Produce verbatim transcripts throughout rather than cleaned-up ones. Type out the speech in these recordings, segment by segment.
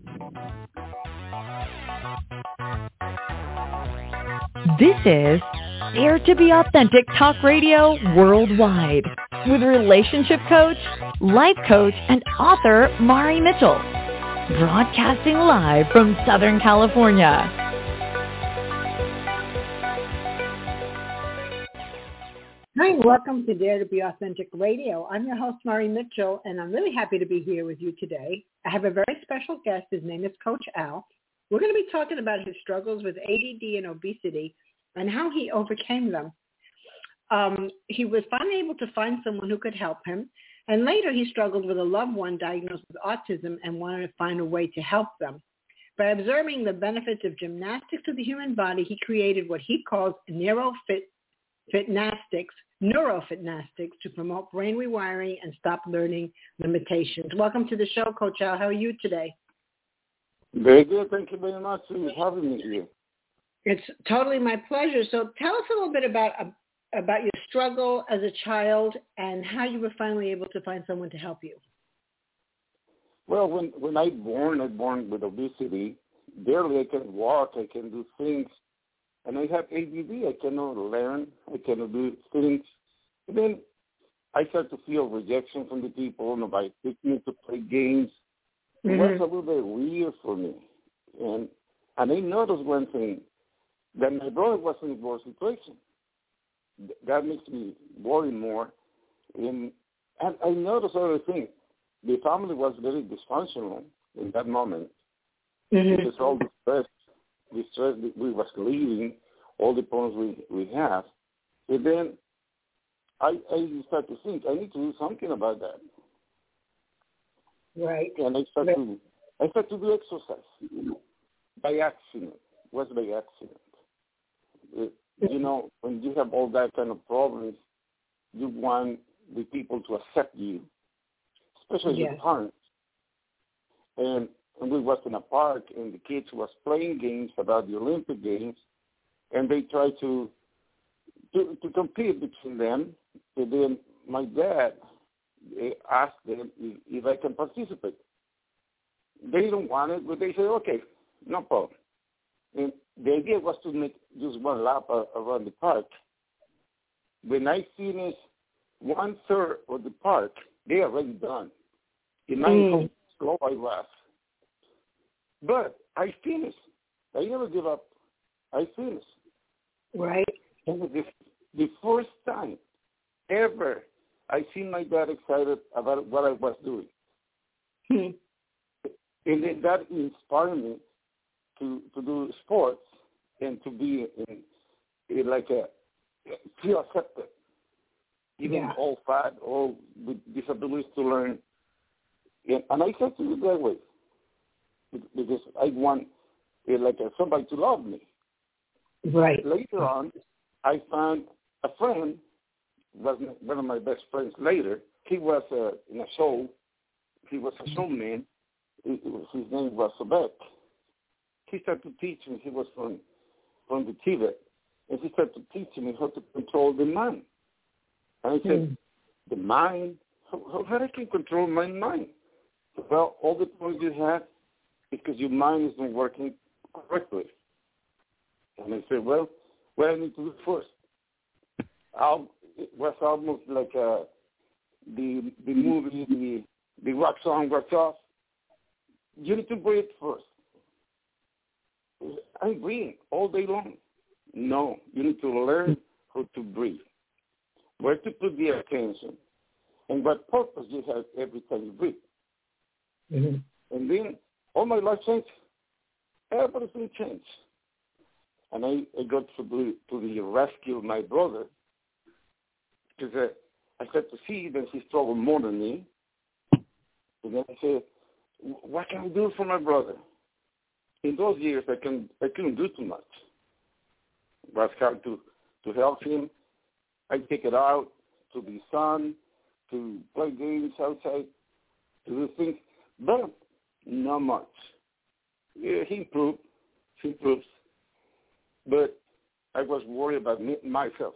This is Dare to be Authentic Talk Radio Worldwide with relationship coach, life coach, and author Mari Mitchell. Broadcasting live from Southern California. Hi, welcome to Dare to be Authentic Radio. I'm your host, Mari Mitchell, and I'm really happy to be here with you today. I have a very special guest. His name is Coach Al. We're going to be talking about his struggles with A D D and obesity and how he overcame them. Um, he was finally able to find someone who could help him, and later he struggled with a loved one diagnosed with autism and wanted to find a way to help them. By observing the benefits of gymnastics to the human body, he created what he calls neurofit Fitnastics, neurofitnastics, to promote brain rewiring and stop learning limitations. Welcome to the show, Coach Al. How are you today? Very good. Thank you very much for having me here. It's totally my pleasure. So tell us a little bit about uh, about your struggle as a child and how you were finally able to find someone to help you. Well, when, when I born, I born with obesity. Barely I can walk. I can do things. And I have A D D. I cannot learn. I cannot do things. And then I start to feel rejection from the people. Nobody picked me to play games. It mm-hmm. was a little bit weird for me. And and I noticed one thing, that my brother was in a worse situation. That makes me worry more. And, and I noticed other things. The family was very dysfunctional in that moment. Mm-hmm. Because all the stress, the stress that we was leaving, all the problems we, we have. And then I, I started to think, I need to do something about that. Right. And I started to, I started to do exercise by accident. It was by accident. It, you know, when you have all that kind of problems, you want the people to accept you, especially yes. your parents. And, and we was in a park, and the kids was playing games about the Olympic Games, and they tried to to, to compete between them. And then my dad asked them if, if I can participate. They don't want it, but they said, okay, no problem. And the idea was to make just one lap around the park. When I finished one third of the park, they already done. Imagine mm. how slow I was. But I finished. I never give up. I finished. Right. And the, the first time ever I seen my dad excited about what I was doing. Hmm. And then that inspired me to, to do sports and to be in, in like a, feel accepted. Even yeah. all fat, all with disabilities to learn. And, and I said to do it that way. Because I want uh, like uh, somebody to love me. Right. Later on, I found a friend, was one of my best friends later. He was uh, in a show. He was a showman. His name was Sobek. He started to teach me. He was from, from the Tibet. And he started to teach me how to control the mind. And I said, mm. the mind? How, how I can control my mind? Well, all the problems you have, because your mind is not working correctly. And I said, well, what I need to do first? I'll, it was almost like uh, the the movie, the, the rock song, Rock Off. You need to breathe first. I breathe all day long. No, you need to learn how to breathe, where to put the attention, and what purpose you have every time you breathe. Mm-hmm. And then all my life changed. Everything changed. And I, I got to the, to the rescue of my brother because uh, I started to see that he struggled more than me. And then I said, what can I do for my brother? In those years, I, can, I couldn't do too much. It was hard to, to help him. I take it out to the sun, to play games outside, to do things. But not much. Yeah, he improved. He improves. But I was worried about me, myself.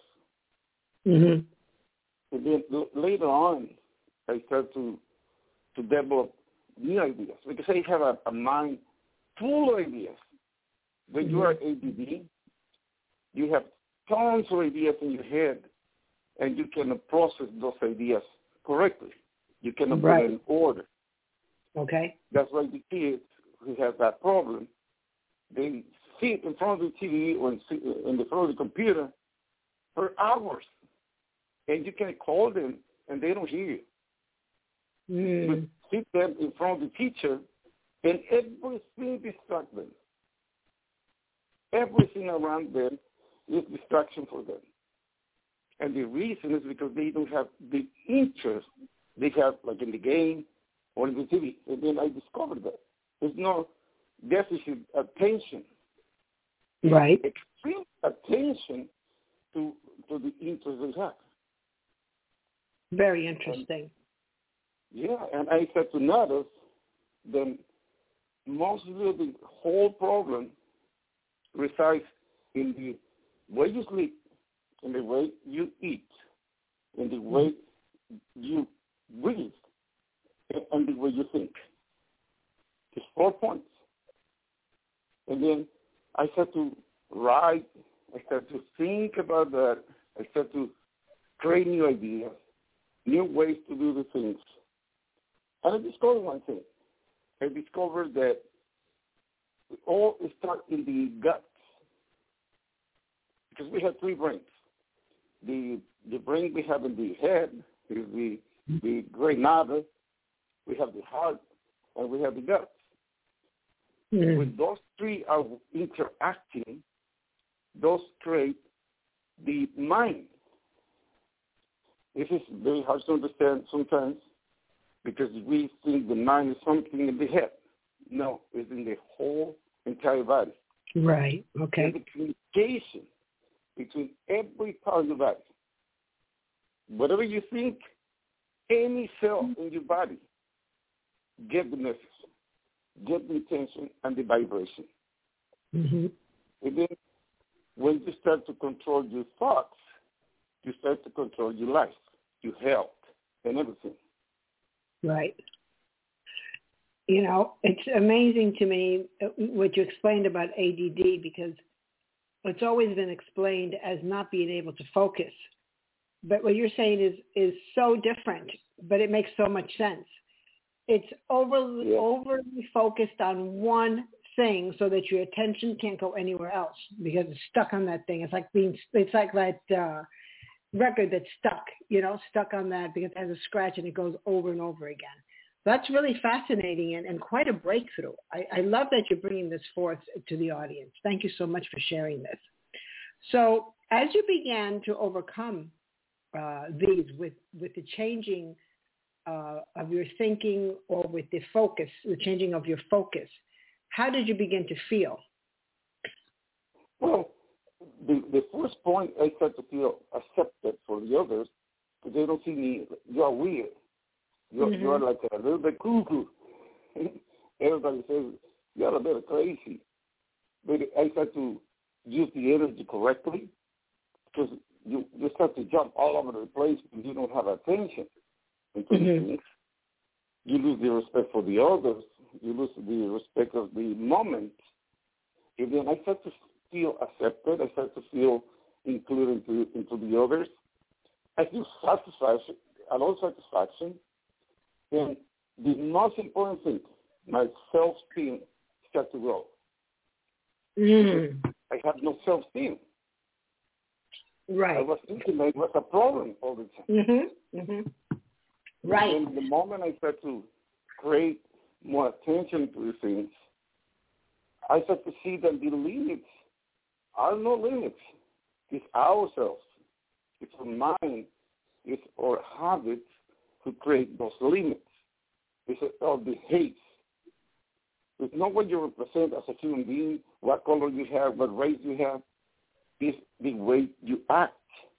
Mm-hmm. And then l- later on, I started to to develop new ideas because I have a, a mind full of ideas. When mm-hmm. you are A D D, you have tons of ideas in your head, and you cannot process those ideas correctly. You cannot right. put them in order. Okay. That's why the kids who have that problem, they sit in front of the T V or in front of the computer for hours, and you can call them, and they don't hear you. Mm. But sit them in front of the teacher, and everything distracts them. Everything around them is distraction for them. And the reason is because they don't have the interest they have, like in the game or in the T V. And then I discovered that. There's no deficit attention. Right. Extreme attention to to the interest they have. Very interesting. And, yeah, and I said to notice that mostly the whole problem resides in the way you sleep, in the way you eat, in the way you breathe, and the way you think. It's four points. And then I started to write, I started to think about that, I started to create new ideas, new ways to do the things. And I discovered one thing. I discovered that it all starts in the guts. Because we have three brains. The the brain we have in the head is the the gray matter. We have the heart, and we have the guts. Mm. When those three are interacting, those create the mind. This is very hard to understand sometimes because we think the mind is something in the head. No, it's in the whole entire body. Right. Okay. It's the communication between every part of the body. Whatever you think, any cell in your body get the message, get the intention and the vibration. Mm-hmm. And then when you start to control your thoughts, you start to control your life, your health, and everything. Right. You know, it's amazing to me what you explained about A D D because it's always been explained as not being able to focus. But what you're saying is is so different, but it makes so much sense. It's overly, yeah. overly focused on one thing so that your attention can't go anywhere else because it's stuck on that thing. It's like being, it's like that uh, record that's stuck, you know, stuck on that because it has a scratch and it goes over and over again. That's really fascinating and, and quite a breakthrough. I, I love that you're bringing this forth to the audience. Thank you so much for sharing this. So as you began to overcome uh, these with, with the changing uh, of your thinking or with the focus, the changing of your focus, how did you begin to feel? Well, the, the first point, I start to feel accepted for the others because they don't see me, you're weird. You're, mm-hmm. you're like a little bit cuckoo. Everybody says, you're a bit crazy. But I start to use the energy correctly because you, you start to jump all over the place because you don't have attention. Mm-hmm. You lose the respect for the others. You lose the respect of the moment. And then I start to feel accepted. I start to feel included into, into the others. I feel satisfaction, a lot of satisfaction. And the most important thing, my self-esteem starts to grow. Mm. I have no self-esteem. Right. I was thinking it was a problem all the time. Mm-hmm. Mm-hmm. Right. And the moment I start to create more attention to the things, I start to see that the limits are no limits. It's ourselves. It's our mind. It's our habits to create those limits. It's our behavior. It's not what you represent as a human being, what color you have, what race you have. It's the way you act.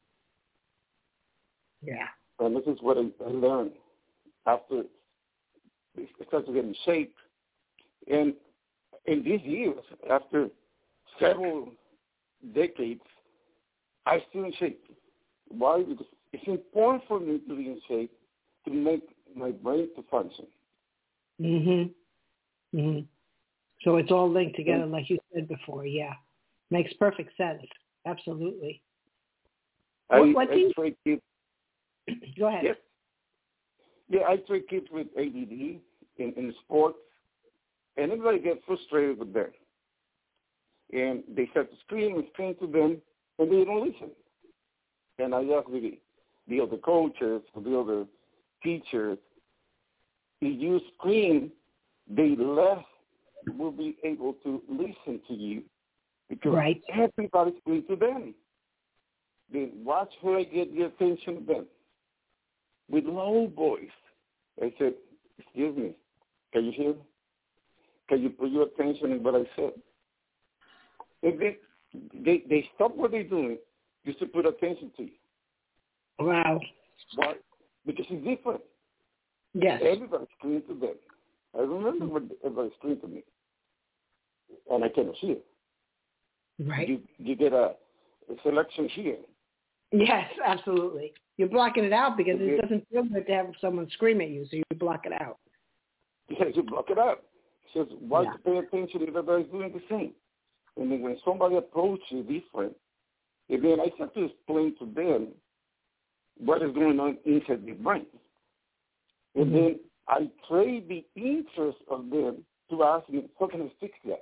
Yeah. And this is what I, I learned after it started to get in shape. And in these years, after several decades, I'm still in shape. Why? Because it's important for me to be in shape to make my brain to function. Mm-hmm. Mm-hmm. So it's all linked together, like you said before. Yeah, makes perfect sense. Absolutely. I, What, what I do you... try kids. Go ahead. Yes. Yeah, I try kids with A D D in, in sports, and everybody gets frustrated with them. And they start to scream and scream to them, and they don't listen. And I ask the, the other coaches, the other teachers, if you scream, they less will be able to listen to you because right. everybody screams to them. Then watch her get the attention of them. With low voice, I said, excuse me, can you hear me? Can you put your attention in what I said? And they, they, they stop what they're doing just to put attention to you. Wow. Why? Because it's different. Yes. Everybody screamed to them. I remember when everybody screamed to me, and I cannot hear. Right. You, you get a, a selection here. Yes, absolutely. You're blocking it out because it doesn't feel good to have someone scream at you, so you block it out. Yes, you block it out. It's just why yeah. to pay attention if everybody's doing the same. And then when somebody approaches different, and then I have to explain to them what is going on inside their brain. And mm-hmm. then I trade the interest of them to ask me, how can I fix that?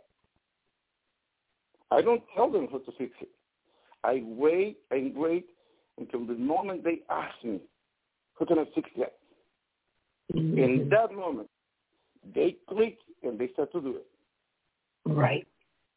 I don't tell them how to fix it. I wait and wait until the moment they ask me, how can I fix that? Mm-hmm. In that moment, they click and they start to do it. Right.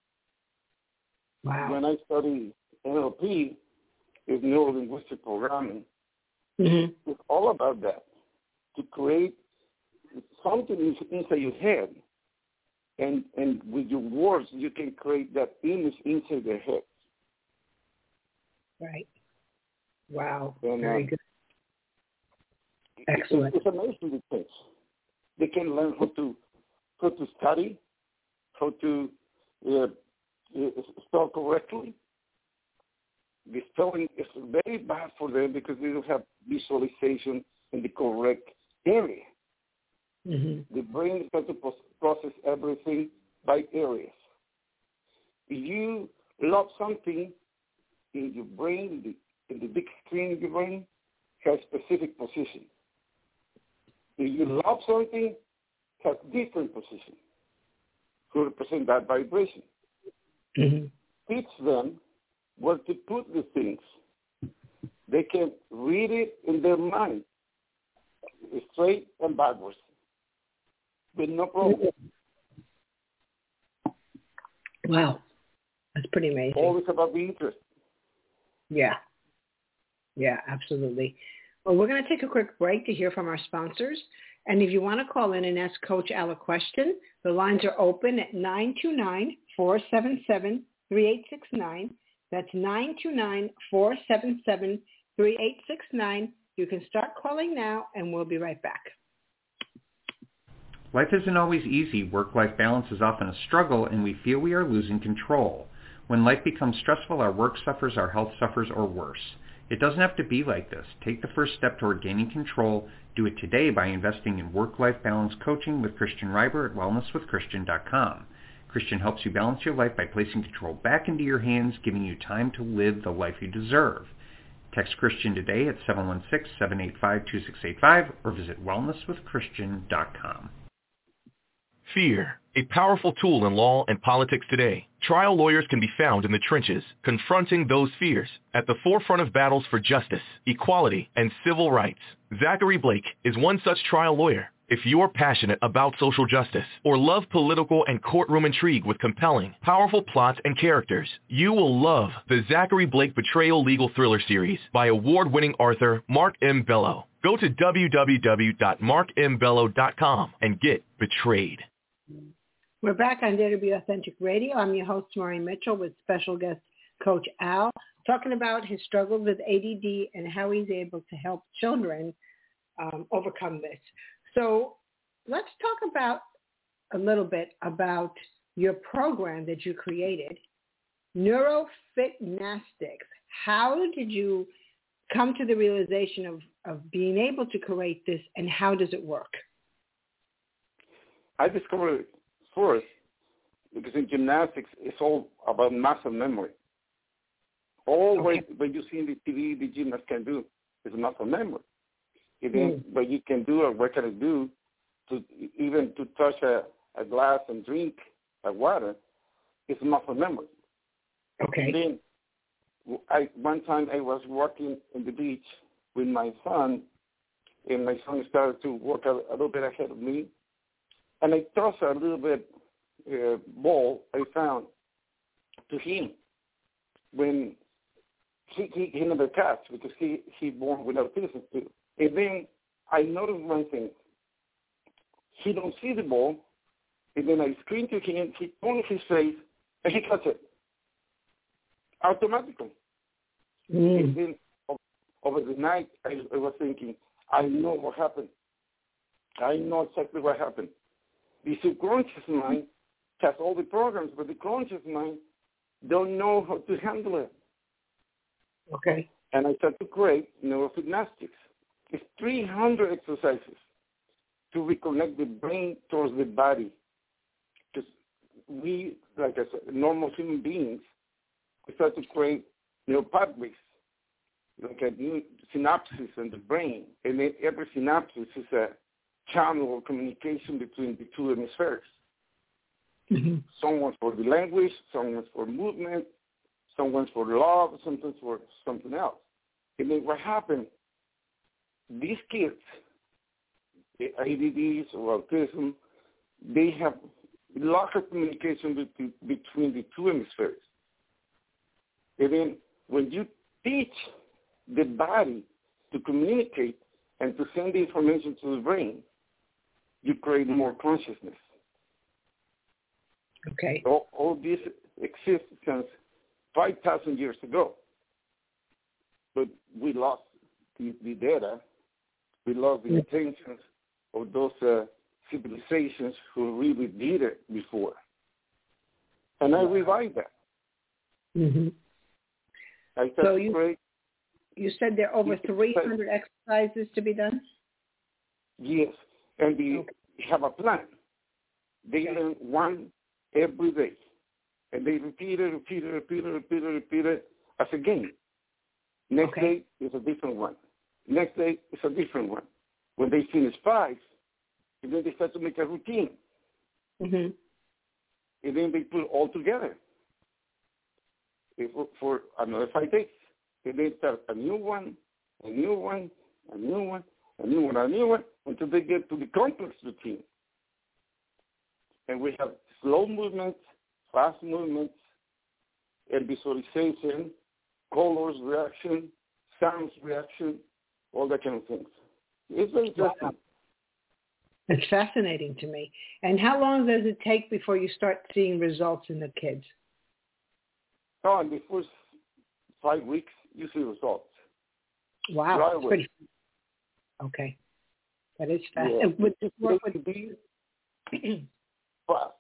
Wow. When I study N L P, is neuro-linguistic programming, mm-hmm. it's all about that, to create something inside your head, and, and with your words, you can create that image inside their head. Right. Wow. And, Very uh, good. Excellent. It's, it's amazing the things. They can learn how to how to study, how to uh, uh, spell correctly. The spelling is very bad for them because they don't have visualization in the correct area. Mm-hmm. The brain starts to process everything by areas. If you love something in your brain, the, in the big screen of your brain, has specific position. If you love something, has different position to represent that vibration. Mm-hmm. Teach them where to put the things. They can read it in their mind, straight and backwards, with no problem. Wow. That's pretty amazing. Always about the interest. Yeah. Yeah, absolutely. Well, we're going to take a quick break to hear from our sponsors. And if you want to call in and ask Coach Al a question, the lines are open at nine two nine, four seven seven, three eight six nine. That's nine two nine, four seven seven, three eight six nine. You can start calling now, and we'll be right back. Life isn't always easy. Work-life balance is often a struggle, and we feel we are losing control. When life becomes stressful, our work suffers, our health suffers, or worse. It doesn't have to be like this. Take the first step toward gaining control. Do it today by investing in work-life balance coaching with Christian Reiber at wellness with christian dot com. Christian helps you balance your life by placing control back into your hands, giving you time to live the life you deserve. Text Christian today at seven one six, seven eight five, two six eight five or visit wellness with christian dot com. Fear, a powerful tool in law and politics today. Trial lawyers can be found in the trenches, confronting those fears at the forefront of battles for justice, equality, and civil rights. Zachary Blake is one such trial lawyer. If you're passionate about social justice or love political and courtroom intrigue with compelling, powerful plots and characters, you will love the Zachary Blake Betrayal Legal Thriller Series by award-winning author Mark M. Bello. Go to w w w dot mark m bello dot com and get Betrayed. We're back on Dare to Be Authentic Radio. I'm your host, Maureen Mitchell, with special guest Coach Al, talking about his struggle with A D D and how he's able to help children um, overcome this. So let's talk about a little bit about your program that you created, NeuroFitnastics. How did you come to the realization of, of being able to create this, and how does it work? I discovered it first because in gymnastics, it's all about muscle memory. All okay. what, what you see in the T V, the gymnast can do is muscle memory. And then mm. what you can do or what can I do to even to touch a, a glass and drink a water is muscle memory. Okay. And then I, one time I was walking in the beach with my son, and my son started to walk a, a little bit ahead of me, and I tossed a little bit uh, ball I found to him when he, he, he never catch because he, he born with autism too. And then I noticed one thing. He don't see the ball, and then I screamed to him, he turned his face, and he caught it automatically. Mm. And then over the night, I, I was thinking, I know what happened. I know exactly what happened. The subconscious mind has all the programs, but the conscious mind don't know how to handle it. Okay. And I started to create neurogymnastics. It's three hundred exercises to reconnect the brain towards the body. Because we, like I said, normal human beings, we start to create neural pathways, like a new synapses in the brain. And then every synapse is a channel of communication between the two hemispheres. Mm-hmm. Someone's for the language, someone's for movement, someone's for love, someone's for something else. And then what happened, these kids, the A D Ds or autism, they have lack of communication between, between the two hemispheres. And then when you teach the body to communicate and to send the information to the brain, you create more consciousness. Okay. All, all this exists since five thousand years ago. But we lost the, the data. We lost the intentions of those uh, civilizations who really did it before. And I revived that. Mm-hmm. I so you, create, you said there are over three hundred exercises to be done? Yes. And we okay. have a plan. They okay. learn one every day. And they repeat it, repeat it, repeat it, repeat it, repeat it as a game. Next okay. day is a different one. Next day is a different one. When they finish five, and then they start to make a routine. Mm-hmm. And then they put it all together for, for another five days. And they start a new one, a new one, a new one, a new one, a new one, until they get to the complex routine. And we have slow movements, fast movements, and visualization, colors reaction, sounds reaction, all that kind of things. It's very interesting. Wow. It's fascinating to me. And how long does it take before you start seeing results in the kids? Oh, in the first five weeks, you see results. Wow. Right That's pretty, okay. That is fascinating. Yeah. Would this work with be fast.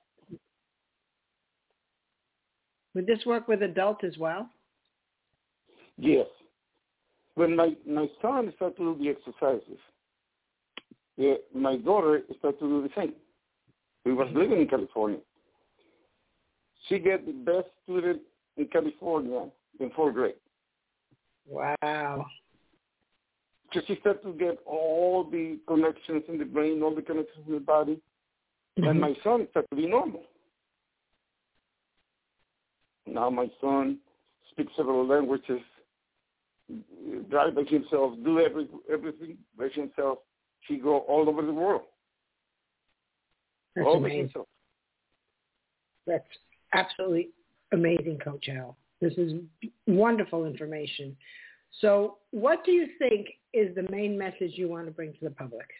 Would this work with adults as well? Yes. When my, my son started to do the exercises, yeah, my daughter started to do the same. We was living in California. She got the best student in California in fourth grade. Wow. So she started to get all the connections in the brain, all the connections in the body, mm-hmm. and my son started to be normal. Now my son speaks several languages, drive by himself, do every, everything by himself. He go all over the world. That's all amazing. by himself. That's absolutely amazing, Coach Al. This is wonderful information. So what do you think is the main message you want to bring to the public?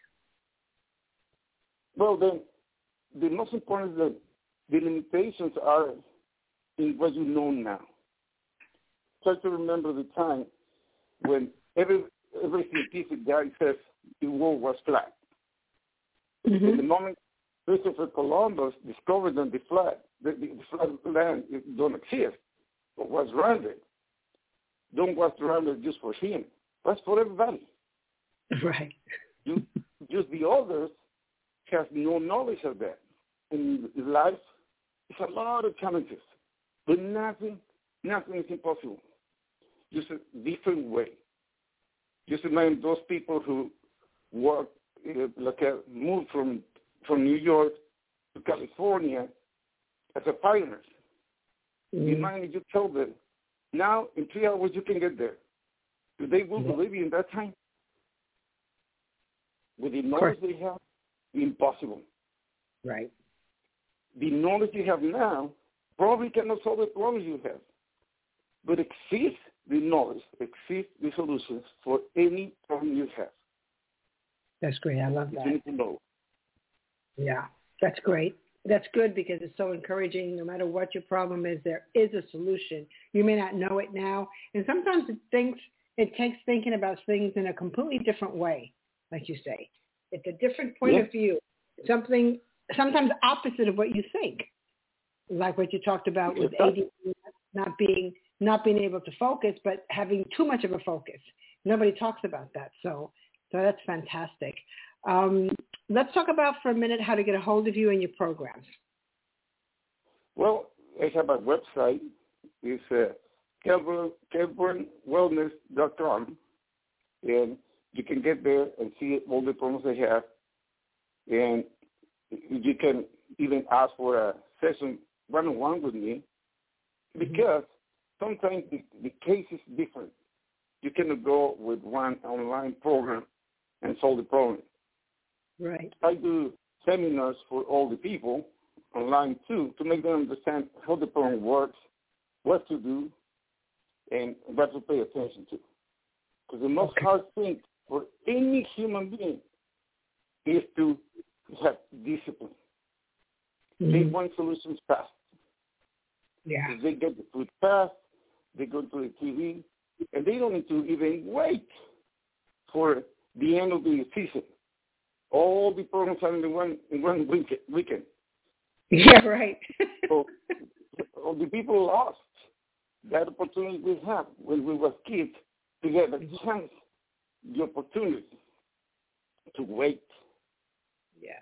Well, the, the most important is that the limitations are in what you know now. Try to remember the time when every every scientific guy says the world was flat. Mm-hmm. At the moment Christopher Columbus discovered that the flat, the, the flat land don't exist, but was rounded. Don't was rounded just for him. That's for everybody. Right. You, just the others have no knowledge of that. in life is a lot of challenges, but nothing, nothing is impossible. Just a different way. Just imagine those people who work, uh, like uh, moved from from New York to California as a pioneers. Mm-hmm. Imagine you tell them, now in three hours you can get there. Do they will mm-hmm. believe you in that time? With the knowledge they have, impossible. Right. The knowledge you have now probably cannot solve the problems you have, but exceeds the knowledge, exceeds the solutions for any problem you have. That's great. I love that. You need to know. Yeah, that's great. That's good because it's so encouraging. No matter what your problem is, there is a solution. You may not know it now, and sometimes it thinks it takes thinking about things in a completely different way, like you say. It's a different point yeah. of view, something sometimes opposite of what you think, like what you talked about with A D D not being not being able to focus, but having too much of a focus. Nobody talks about that, so so that's fantastic. Um, let's talk about for a minute how to get a hold of you and your programs. Well, I have a website. It's uh, Kelburn Wellness dot com, and you can get there and see all the programs I have, and you can even ask for a session one-on-one with me, because mm-hmm. sometimes the, the case is different. You cannot go with one online program and solve the problem. Right. I do seminars for all the people online too to make them understand how the program works, what to do, and what to pay attention to. Because the most okay. hard thing for any human being is to have discipline. Mm-hmm. They want solutions fast. Yeah. If they get the food fast, they go to the T V, and they don't need to even wait for the end of the season. All the programs are in the one in one weekend. Yeah, right. So, so the people lost that opportunity we had when we were kids to get a chance, the opportunity to wait. Yes.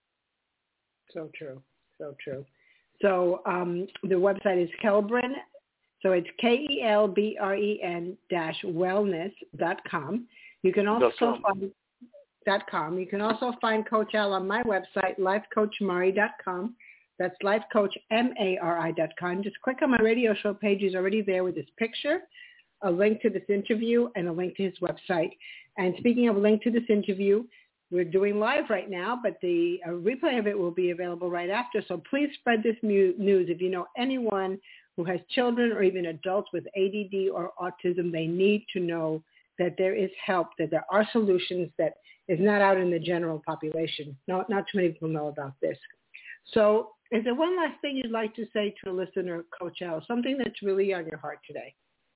So true. So true. So um, the website is Kelbren. So it's K E L B R E N dash wellness dot com. You can also find dot com. You can also find Coach Al on my website, life coach mari dot com. That's life coach mari dot com. Just click on my radio show page. He's already there with his picture, a link to this interview, and a link to his website. And speaking of a link to this interview, we're doing live right now, but the uh, replay of it will be available right after. So please spread this mu- news. If you know anyone who has children or even adults with A D D or autism, they need to know that there is help, that there are solutions that is not out in the general population. Not, not too many people know about this. So is there one last thing you'd like to say to a listener, Coach Al, something that's really on your heart today?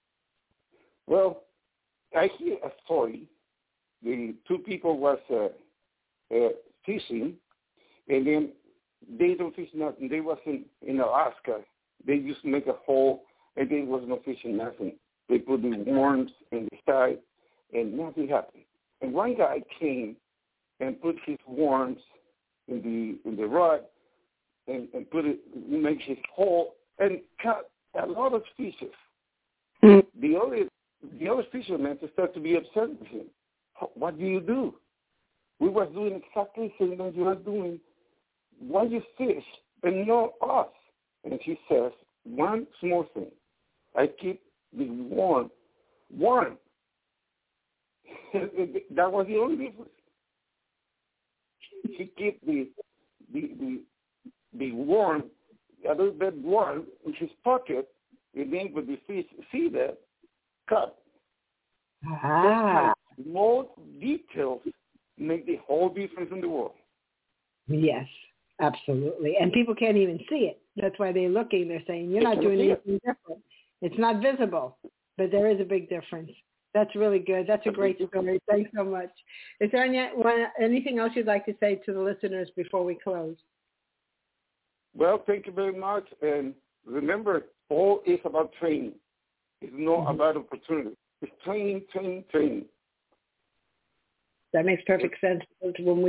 Well, I hear a story. The two people was uh, uh, fishing, and then they don't fish nothing. They was in, in Alaska. They used to make a hole, and there was no fishing, nothing. They put the worms in the side, and nothing happened. And one guy came and put his worms in the in the rod and, and put it, make his hole, and caught a lot of fishes. Mm-hmm. The other the other fishermen started to be upset with him. What do you do? We was doing exactly the same thing you are doing. Why you fish and not us? And he says, one small thing. I keep the worm warm. That was the only difference. He kept the the the the worm, a little bit warm in his pocket, and then with the fish see that cut. Ah. More details make the whole difference in the world. Yes, absolutely. And people can't even see it. That's why they're looking. They're saying, you're they not doing anything it. different. It's not visible, but there is a big difference. That's really good. That's a great story. Thanks so much. Is there any, anything else you'd like to say to the listeners before we close? Well, thank you very much. And remember, all is about training. It's not mm-hmm. about opportunity. It's training, training, training. That makes perfect sense. When we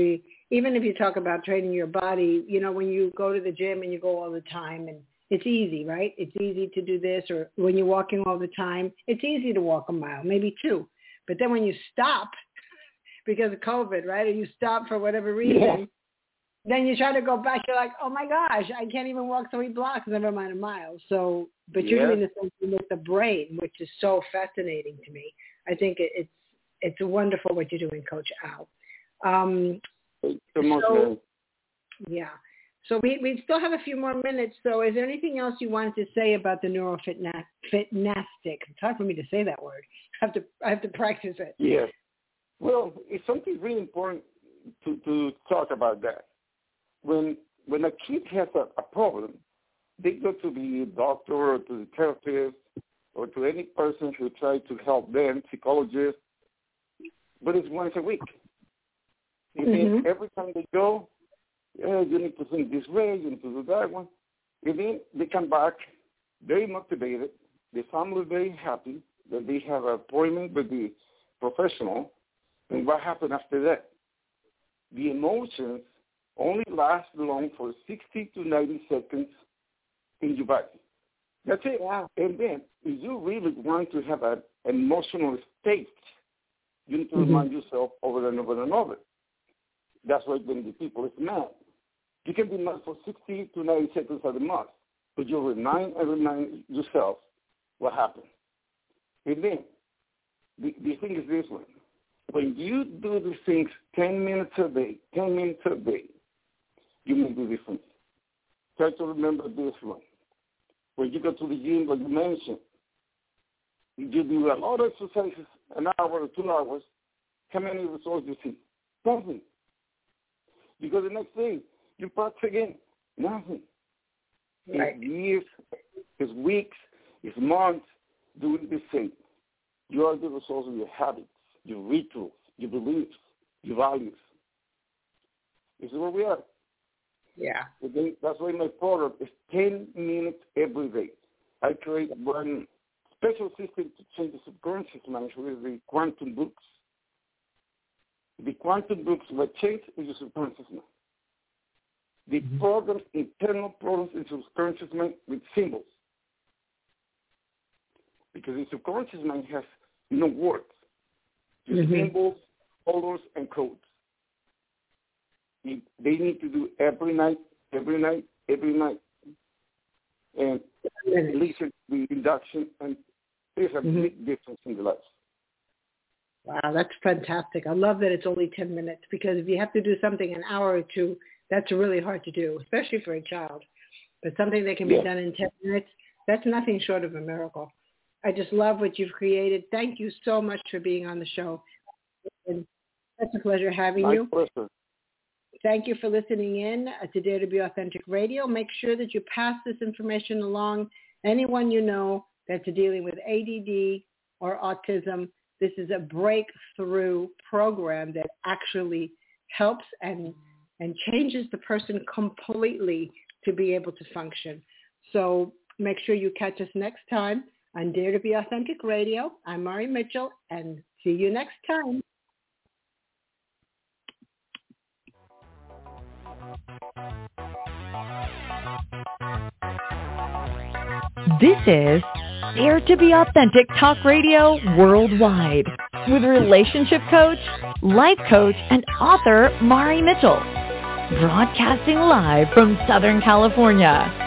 even if you talk about training your body, you know, when you go to the gym and you go all the time and it's easy, right? It's easy to do this, or when you're walking all the time, it's easy to walk a mile, maybe two. But then when you stop because of COVID, right, or you stop for whatever reason, yeah. then you try to go back, you're like, oh my gosh, I can't even walk three blocks, never mind a mile. So, but you're yeah. doing the same thing with the brain, which is so fascinating to me. I think it, it's it's wonderful what you're doing, Coach Al. Um, so, yeah. So we, we still have a few more minutes. So is there anything else you wanted to say about the neurofitnastic? It's hard for me to say that word. I have to I have to practice it. Yes. Well, it's something really important to, to talk about that. When when a kid has a, a problem, they go to the doctor or to the therapist or to any person who tries to help them, psychologist, but it's once a week. And mm-hmm. then every time they go, yeah, you need to think this way, you need to do that one. And then they come back very motivated. The family is very happy that they have an appointment with the professional. And what happened after that? The emotions only last long for sixty to ninety seconds in your body. That's it. Wow. And then if you really want to have an emotional state, you need to mm-hmm. remind yourself over and over and over. That's why when the people is mad. You can be mad for sixty to ninety seconds at the most, but you remind and remind yourself what happened. And then the, the thing is this one. When you do these things ten minutes a day, ten minutes a day, you make the difference. Try to remember this one. When you go to the gym, like you mentioned, you do a lot of exercises, an hour or two hours, how many results do you see? Nothing. You go the next day, you practice again, nothing. Right. It's years, it's weeks, it's months doing the same. You are the results of your habits, your rituals, your beliefs, your values. This is where we are. Yeah. That's why my program is ten minutes every day. I create one special system to change the subconscious mind, which is the quantum books. The quantum books will change your subconscious mind. The mm-hmm. programs, internal programs in subconscious mind with symbols. Because the subconscious mind has no words. Just mm-hmm. symbols, colors, and codes. They need to do every night, every night, every night. And listen to the induction, and there's a mm-hmm. big difference in the lives. Wow, that's fantastic. I love that it's only ten minutes, because if you have to do something an hour or two, that's really hard to do, especially for a child. But something that can be yeah. done in ten minutes, that's nothing short of a miracle. I just love what you've created. Thank you so much for being on the show. It's such a pleasure having My you. pleasure. Thank you for listening in to Dare to Be Authentic Radio. Make sure that you pass this information along. Anyone you know that's dealing with A D D or autism, this is a breakthrough program that actually helps and and changes the person completely to be able to function. So make sure you catch us next time on Dare to Be Authentic Radio. I'm Mari Mitchell, and see you next time. This is Dare to Be Authentic Talk Radio Worldwide with relationship coach, life coach, and author Mari Mitchell. Broadcasting live from Southern California.